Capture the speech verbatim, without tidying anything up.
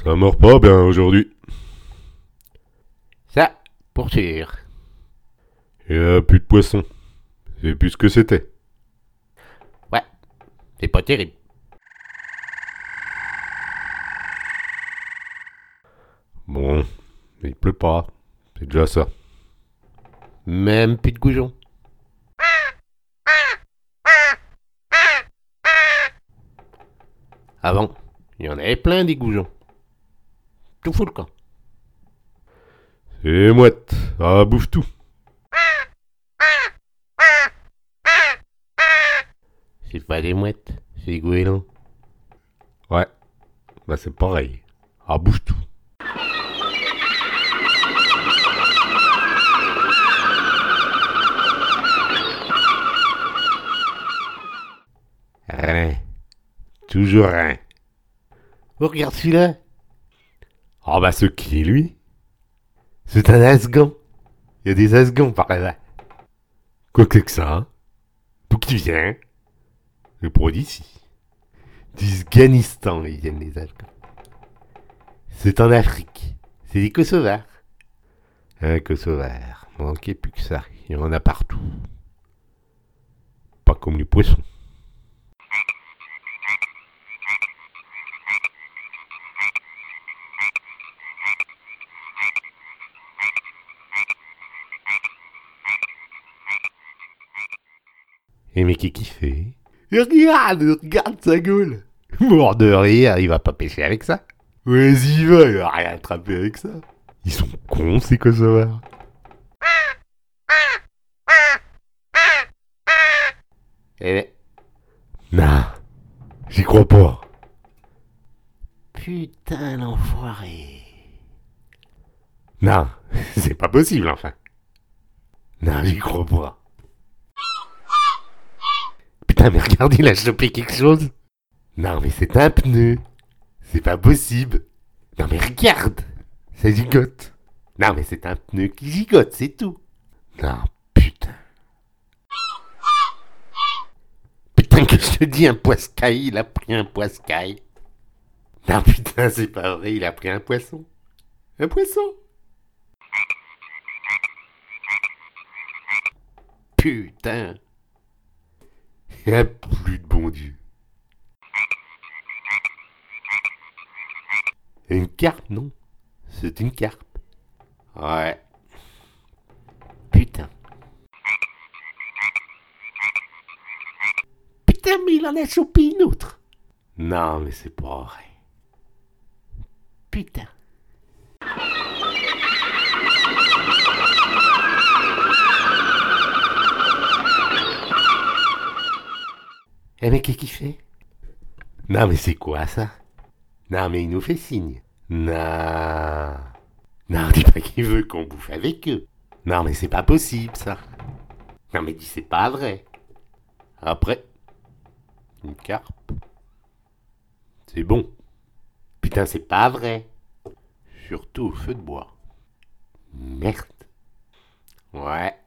Ça mord pas bien aujourd'hui. Ça, pour sûr. Il y a plus de poisson. C'est plus ce que c'était. Ouais, c'est pas terrible. Bon, il pleut pas. C'est déjà ça. Même plus de goujons. Avant, il y en avait plein des goujons. Tout fout le camp. C'est les mouettes. Ça bouffe tout. C'est pas des mouettes, c'est des goélands. Ouais. Bah c'est pareil. Ça bouffe tout. Rien. Toujours rien. Oh, regarde celui-là. Ah bah ce qui est lui. C'est un asgan. Il y a des asgans par là. Quoi que c'est que ça, hein. D'où qui vient? C'est pour d'ici. D'Afghanistan, ils viennent les asgans. C'est en Afrique. C'est des kosovars. Un kosovar. Manquait plus que ça. Il y en a partout. Pas comme les poissons. Et mais qu'est-ce qu'il fait? Regarde, regarde sa gueule. Mort de rire, il va pas pêcher avec ça. Vas-y, il va, il va rien attraper avec ça. Ils sont cons ces kosovars. Eh ben, Non, j'y crois pas. putain l'enfoiré. Non, c'est pas possible enfin. Non, j'y crois pas. Putain, mais regarde, il a chopé quelque chose. Non, mais c'est un pneu. C'est pas possible. Non, mais regarde. Ça gigote. Non, mais c'est un pneu qui gigote, c'est tout. Non, putain. Putain, que je te dis, un poiscaille, il a pris un poiscaille. Non, putain, c'est pas vrai, il a pris un poisson. Un poisson. Putain. Il n'y a plus de bon Dieu. Une carpe, non? C'est une carpe. Ouais. Putain. Putain, mais il en a chopé une autre. Non, mais c'est pas vrai. Putain. Eh mais qu'est-ce qu'il fait? Non mais c'est quoi ça? Non mais il nous fait signe. Non. Non, dis pas qu'il veut qu'on bouffe avec eux. Non mais c'est pas possible ça. Non mais dis c'est pas vrai. Après, une carpe. C'est bon. Putain c'est pas vrai. Surtout au feu de bois. Merde. Ouais.